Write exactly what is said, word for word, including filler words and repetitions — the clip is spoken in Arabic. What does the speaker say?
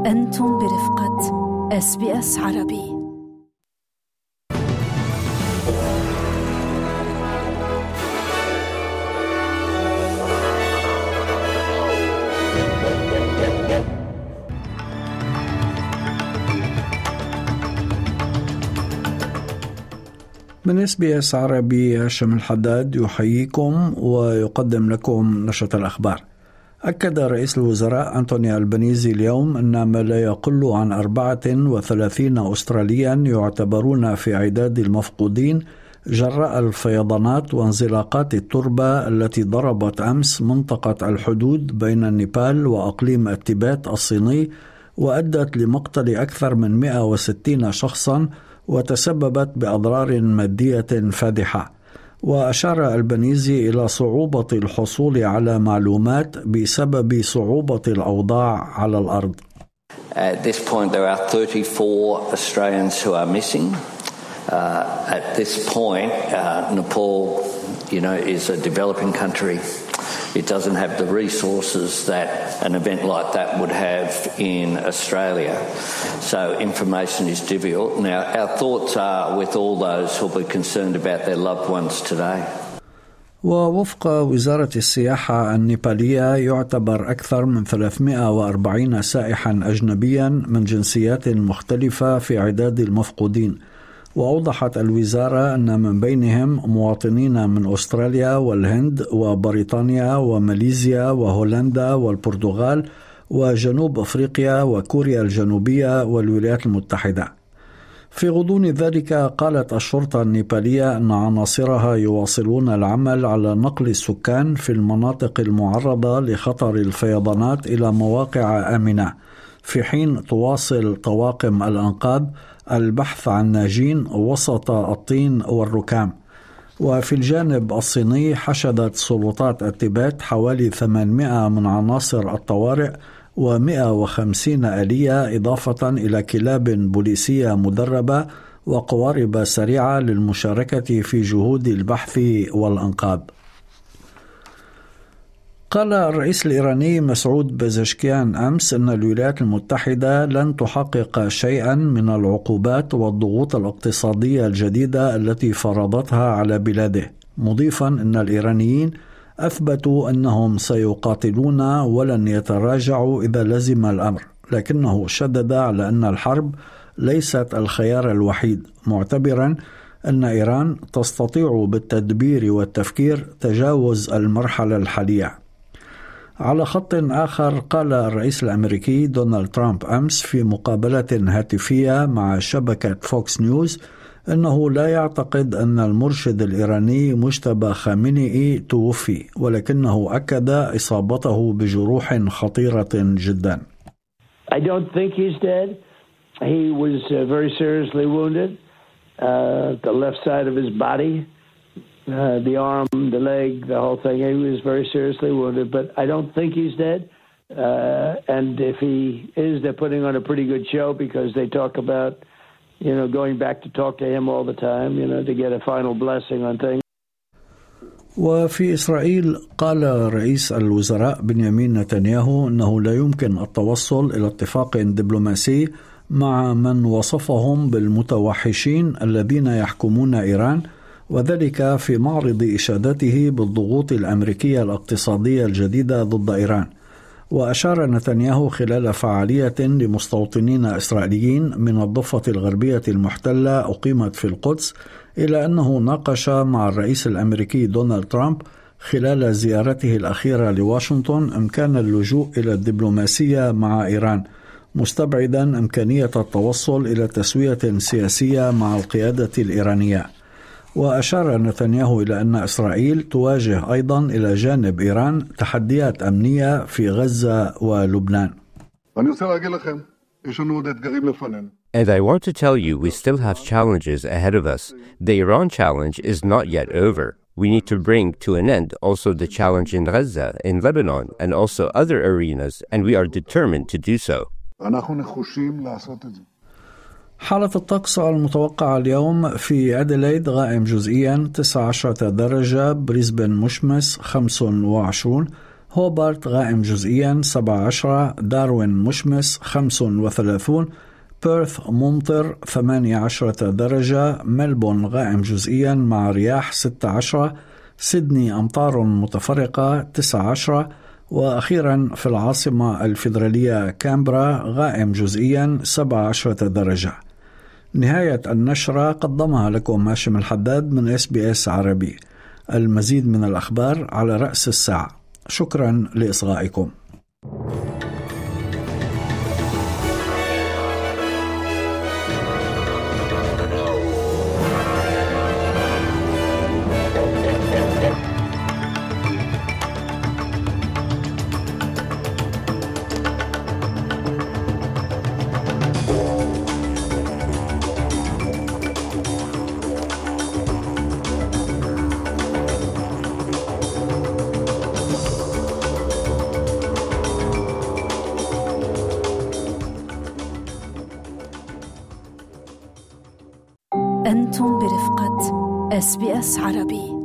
أنتم برفقة إس بي إس عربي. من إس بي إس عربي هاشم الحداد يحييكم ويقدم لكم نشرة الأخبار. أكد رئيس الوزراء أنتوني ألبانيزي اليوم أن ما لا يقل عن أربعة وثلاثين أستراليا يعتبرون في عداد المفقودين جراء الفيضانات وانزلاقات التربة التي ضربت أمس منطقة الحدود بين النيبال وأقليم التبات الصيني وأدت لمقتل أكثر من مئة وستين شخصا وتسببت بأضرار مادية فادحة. وأشار ألبانيزي إلى صعوبة الحصول على معلومات بسبب صعوبة الأوضاع على الأرض. At this point there are thirty-four Australians who are missing. Uh, at this point uh, Nepal, you know, is a developing country. It doesn't have the resources that an event like that would have in Australia. So information is difficult. Now, our thoughts are with all those who will be concerned about their loved ones today. ووفق وزارة السياحة النيبالية يعتبر أكثر من ثلاثمئة وأربعين سائحا أجنبيا من جنسيات مختلفة في عداد المفقودين. وأوضحت الوزارة أن من بينهم مواطنين من أستراليا والهند وبريطانيا وماليزيا وهولندا والبرتغال وجنوب أفريقيا وكوريا الجنوبية والولايات المتحدة. في غضون ذلك قالت الشرطة النيبالية أن عناصرها يواصلون العمل على نقل السكان في المناطق المعرضة لخطر الفيضانات إلى مواقع آمنة، في حين تواصل طواقم الأنقاذ البحث عن ناجين وسط الطين والركام. وفي الجانب الصيني حشدت سلطات التبات حوالي ثمانمئة من عناصر الطوارئ ومئة وخمسين آلية إضافة إلى كلاب بوليسية مدربة وقوارب سريعة للمشاركة في جهود البحث والأنقاذ. قال الرئيس الإيراني مسعود بزشكيان أمس أن الولايات المتحدة لن تحقق شيئا من العقوبات والضغوط الاقتصادية الجديدة التي فرضتها على بلاده، مضيفا أن الإيرانيين أثبتوا أنهم سيقاتلون ولن يتراجعوا إذا لزم الأمر، لكنه شدد على أن الحرب ليست الخيار الوحيد، معتبرا أن إيران تستطيع بالتدبير والتفكير تجاوز المرحلة الحالية. على خط آخر قال الرئيس الأمريكي دونالد ترامب أمس في مقابلة هاتفية مع شبكة فوكس نيوز أنه لا يعتقد أن المرشد الإيراني مجتبى خامنئي توفي، ولكنه أكد إصابته بجروح خطيرة جدا. I don't think he's dead. He was uh, very seriously wounded. Uh, the left side of his body. Uh, the arm, the leg, the whole thing. He was very seriously wounded, but I don't think he's dead. Uh, and if he is, they're putting on a pretty good show because they talk about, you know, going back to talk to him all the time, you know, to get a final blessing on things. وفي إسرائيل قال رئيس الوزراء بنيامين نتنياهو أنه لا يمكن التوصل إلى اتفاق دبلوماسي مع من وصفهم بالمتوحشين الذين يحكمون إيران، وذلك في معرض إشادته بالضغوط الأمريكية الاقتصادية الجديدة ضد إيران. وأشار نتنياهو خلال فعالية لمستوطنين إسرائيليين من الضفة الغربية المحتلة أقيمت في القدس إلى أنه ناقش مع الرئيس الأمريكي دونالد ترامب خلال زيارته الأخيرة لواشنطن إمكان اللجوء إلى الدبلوماسية مع إيران، مستبعدا إمكانية التوصل إلى تسوية سياسية مع القيادة الإيرانية. وأشار نتنياهو إلى أن إسرائيل تواجه أيضا إلى جانب إيران تحديات أمنية في غزة ولبنان. And I want to tell you we still have challenges ahead of us. The Iran challenge is not yet over. We need to bring to an end also the challenge in Gaza, in Lebanon, and also other arenas, and we are determined to do so. حالة الطقس المتوقعة اليوم: في أديلايد غائم جزئيا تسعة عشر درجة، بريسبن مشمس خمسة وعشرين، هوبارت غائم جزئيا سبعة عشر، داروين مشمس خمسة وثلاثين، بيرث ممطر ثمانية عشر درجة، ملبون غائم جزئيا مع رياح ستة عشر، سيدني أمطار متفرقة تسعة عشر، وأخيرا في العاصمة الفيدرالية كامبرا غائم جزئيا سبعة عشر درجة. نهاية النشرة قدمها لكم هاشم الحداد من إس بي إس عربي. المزيد من الأخبار على رأس الساعة. شكرا لإصغائكم. أنتم برفقة إس بي إس عربي.